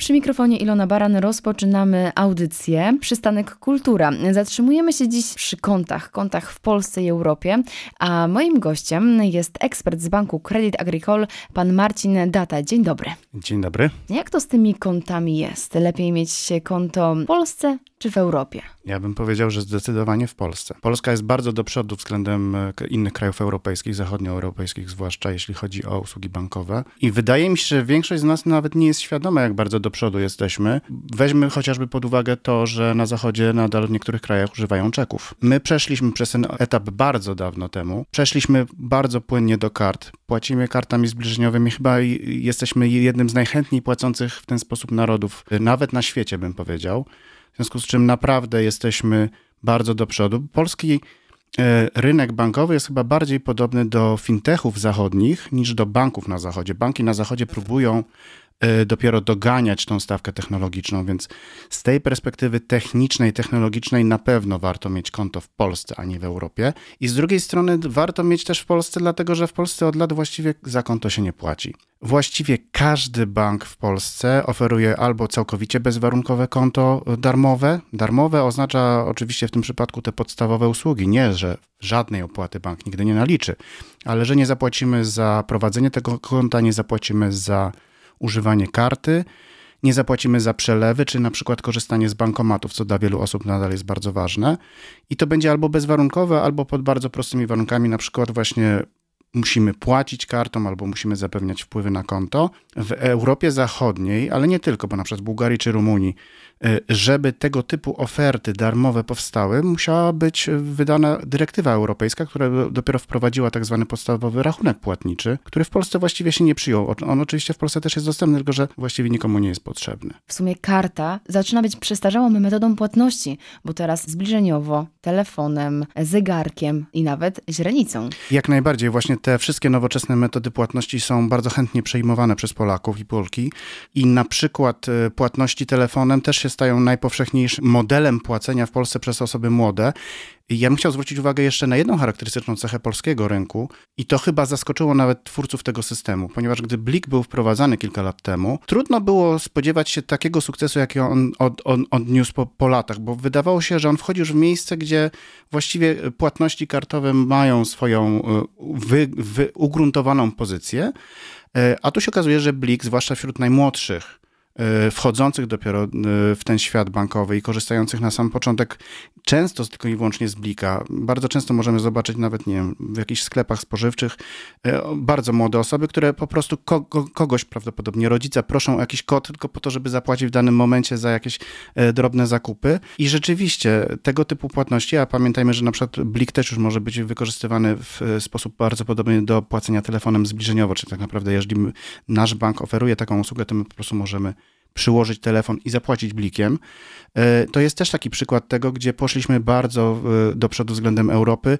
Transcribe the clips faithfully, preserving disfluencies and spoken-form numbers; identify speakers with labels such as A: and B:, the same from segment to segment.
A: Przy mikrofonie Ilona Baran rozpoczynamy audycję Przystanek Kultura. Zatrzymujemy się dziś przy kontach, kontach w Polsce i Europie, a moim gościem jest ekspert z banku Crédit Agricole, pan Marcin Data. Dzień dobry.
B: Dzień dobry.
A: Jak to z tymi kontami jest? Lepiej mieć konto w Polsce czy w Europie?
B: Ja bym powiedział, że zdecydowanie w Polsce. Polska jest bardzo do przodu względem innych krajów europejskich, zachodnioeuropejskich, zwłaszcza jeśli chodzi o usługi bankowe. I wydaje mi się, że większość z nas nawet nie jest świadoma, jak bardzo do przodu jesteśmy. Weźmy chociażby pod uwagę to, że na zachodzie nadal w niektórych krajach używają czeków. My przeszliśmy przez ten etap bardzo dawno temu. Przeszliśmy bardzo płynnie do kart. Płacimy kartami zbliżeniowymi. Chyba jesteśmy jednym z najchętniej płacących w ten sposób narodów, nawet na świecie, bym powiedział. W związku z czym naprawdę jesteśmy bardzo do przodu. Polski rynek bankowy jest chyba bardziej podobny do fintechów zachodnich niż do banków na zachodzie. Banki na zachodzie próbują dopiero doganiać tą stawkę technologiczną, więc z tej perspektywy technicznej, technologicznej na pewno warto mieć konto w Polsce, a nie w Europie. I z drugiej strony warto mieć też w Polsce, dlatego że w Polsce od lat właściwie za konto się nie płaci. Właściwie każdy bank w Polsce oferuje albo całkowicie bezwarunkowe konto darmowe. Darmowe oznacza oczywiście w tym przypadku te podstawowe usługi. Nie, że żadnej opłaty bank nigdy nie naliczy, ale że nie zapłacimy za prowadzenie tego konta, nie zapłacimy za używanie karty, nie zapłacimy za przelewy, czy na przykład korzystanie z bankomatów, co dla wielu osób nadal jest bardzo ważne. I to będzie albo bezwarunkowe, albo pod bardzo prostymi warunkami, na przykład właśnie musimy płacić kartą, albo musimy zapewniać wpływy na konto. W Europie Zachodniej, ale nie tylko, bo na przykład w Bułgarii czy Rumunii, żeby tego typu oferty darmowe powstały, musiała być wydana dyrektywa europejska, która dopiero wprowadziła tak zwany podstawowy rachunek płatniczy, który w Polsce właściwie się nie przyjął. On oczywiście w Polsce też jest dostępny, tylko że właściwie nikomu nie jest potrzebny.
A: W sumie karta zaczyna być przestarzałą metodą płatności, bo teraz zbliżeniowo, telefonem, zegarkiem i nawet źrenicą.
B: Jak najbardziej. Właśnie te wszystkie nowoczesne metody płatności są bardzo chętnie przejmowane przez Polaków i Polki. I na przykład płatności telefonem też się stają najpowszechniejszym modelem płacenia w Polsce przez osoby młode. I ja bym chciał zwrócić uwagę jeszcze na jedną charakterystyczną cechę polskiego rynku i to chyba zaskoczyło nawet twórców tego systemu, ponieważ gdy Blik był wprowadzany kilka lat temu, trudno było spodziewać się takiego sukcesu, jaki on, od, on odniósł po, po latach, bo wydawało się, że on wchodzi już w miejsce, gdzie właściwie płatności kartowe mają swoją wy, wy, ugruntowaną pozycję, a tu się okazuje, że Blik, zwłaszcza wśród najmłodszych, wchodzących dopiero w ten świat bankowy i korzystających na sam początek często tylko i wyłącznie z Blika. Bardzo często możemy zobaczyć nawet, nie wiem, w jakichś sklepach spożywczych bardzo młode osoby, które po prostu kogo, kogoś, prawdopodobnie rodzica, proszą o jakiś kod tylko po to, żeby zapłacić w danym momencie za jakieś drobne zakupy. I rzeczywiście tego typu płatności, a pamiętajmy, że na przykład Blik też już może być wykorzystywany w sposób bardzo podobny do płacenia telefonem zbliżeniowo, czyli tak naprawdę jeżeli nasz bank oferuje taką usługę, to my po prostu możemy przyłożyć telefon i zapłacić blikiem. To jest też taki przykład tego, gdzie poszliśmy bardzo do przodu względem Europy.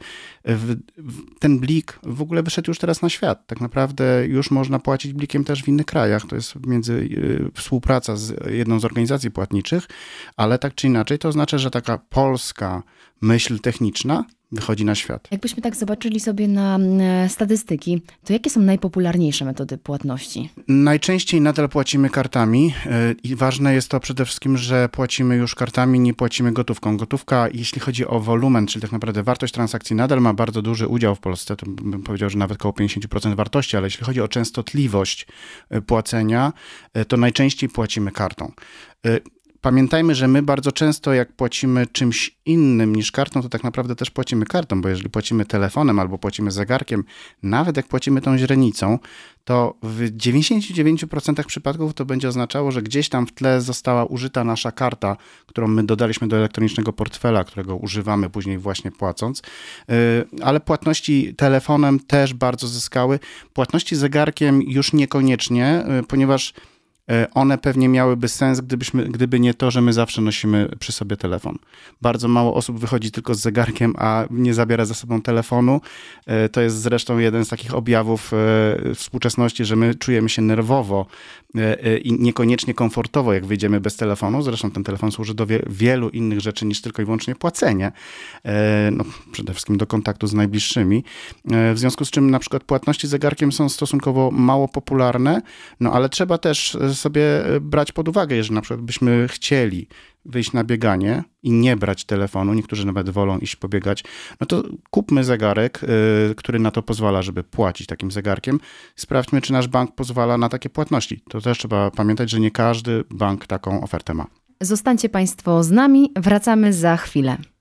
B: Ten blik w ogóle wyszedł już teraz na świat. Tak naprawdę już można płacić blikiem też w innych krajach. To jest między współpraca z jedną z organizacji płatniczych, ale tak czy inaczej to oznacza, że taka polska myśl techniczna wychodzi na świat.
A: Jakbyśmy tak zobaczyli sobie na statystyki, to jakie są najpopularniejsze metody płatności?
B: Najczęściej nadal płacimy kartami i ważne jest to przede wszystkim, że płacimy już kartami, nie płacimy gotówką. Gotówka, jeśli chodzi o wolumen, czyli tak naprawdę wartość transakcji, nadal ma bardzo duży udział w Polsce, to bym powiedział, że nawet około pięćdziesiąt procent wartości, ale jeśli chodzi o częstotliwość płacenia, to najczęściej płacimy kartą. Pamiętajmy, że my bardzo często jak płacimy czymś innym niż kartą, to tak naprawdę też płacimy kartą, bo jeżeli płacimy telefonem albo płacimy zegarkiem, nawet jak płacimy tą źrenicą, to w dziewięćdziesiąt dziewięć procent przypadków to będzie oznaczało, że gdzieś tam w tle została użyta nasza karta, którą my dodaliśmy do elektronicznego portfela, którego używamy później właśnie płacąc. Ale płatności telefonem też bardzo zyskały. Płatności zegarkiem już niekoniecznie, ponieważ one pewnie miałyby sens, gdybyśmy, gdyby nie to, że my zawsze nosimy przy sobie telefon. Bardzo mało osób wychodzi tylko z zegarkiem, a nie zabiera ze sobą telefonu. To jest zresztą jeden z takich objawów współczesności, że my czujemy się nerwowo i niekoniecznie komfortowo, jak wyjdziemy bez telefonu. Zresztą ten telefon służy do wie- wielu innych rzeczy niż tylko i wyłącznie płacenie. No, przede wszystkim do kontaktu z najbliższymi. W związku z czym na przykład płatności zegarkiem są stosunkowo mało popularne, no ale trzeba też należy sobie brać pod uwagę, jeżeli na przykład byśmy chcieli wyjść na bieganie i nie brać telefonu, niektórzy nawet wolą iść pobiegać, no to kupmy zegarek, yy, który na to pozwala, żeby płacić takim zegarkiem. Sprawdźmy, czy nasz bank pozwala na takie płatności. To też trzeba pamiętać, że nie każdy bank taką ofertę ma.
A: Zostańcie Państwo z nami, wracamy za chwilę.